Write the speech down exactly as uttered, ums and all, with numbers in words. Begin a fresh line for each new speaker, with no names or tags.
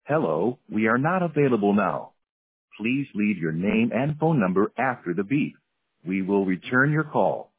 Hello, we are not available now. Please leave your name and phone number after the beep. We will return your call.